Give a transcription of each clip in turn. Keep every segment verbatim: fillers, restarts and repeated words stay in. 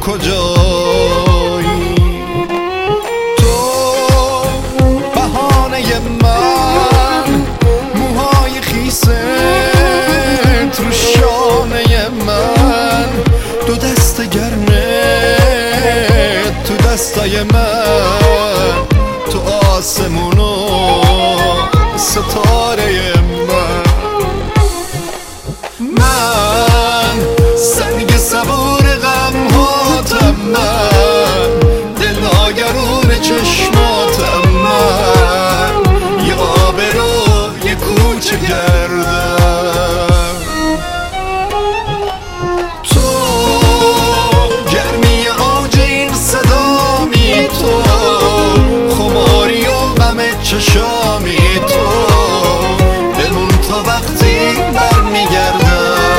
کجایی؟ تو بهانه من، موهای خیست رو شانه من، دو دست گرمه تو دستای من، تو آسمون و ستاره من. من سنگ صبور غم هاتم، من دل آگرون چشماتم، من یه آبرو یه کوچه گردم. تو گرمی آج این صدامی، تو خماری و غم چشامی، تو بمون تا وقتی برمیگردم.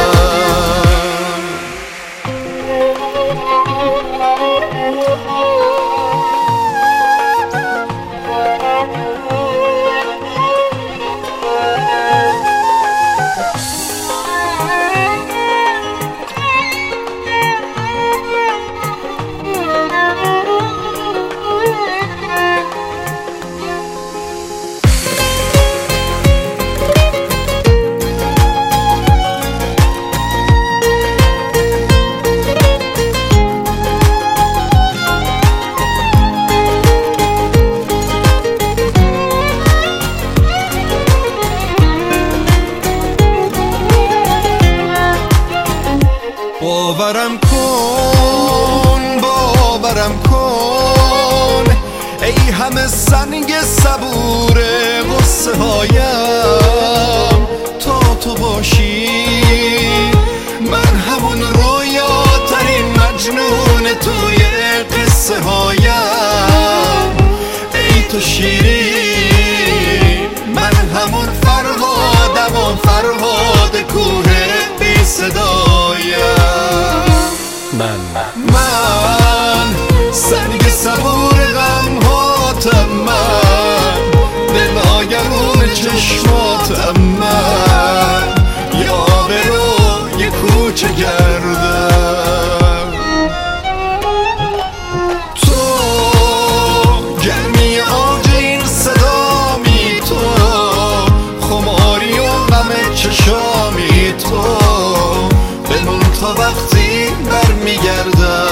باورم کن، باورم کن، ای همه سنگ صبور غصه هایم، تا تو باشی من همون رویاترین مجنون توی قصه هایم. ای تو شیرین، من همون فرهادم و فرهاد کوه بی صدایم. من من سنگ صبور غم هاتم، من دل آگرون چشماتم، من یه آبرو یه کوچه گردم. تو گرمی آج این صدامی، تو خماری و غم چشامی، تو بمون تا وقتی برمیگردم.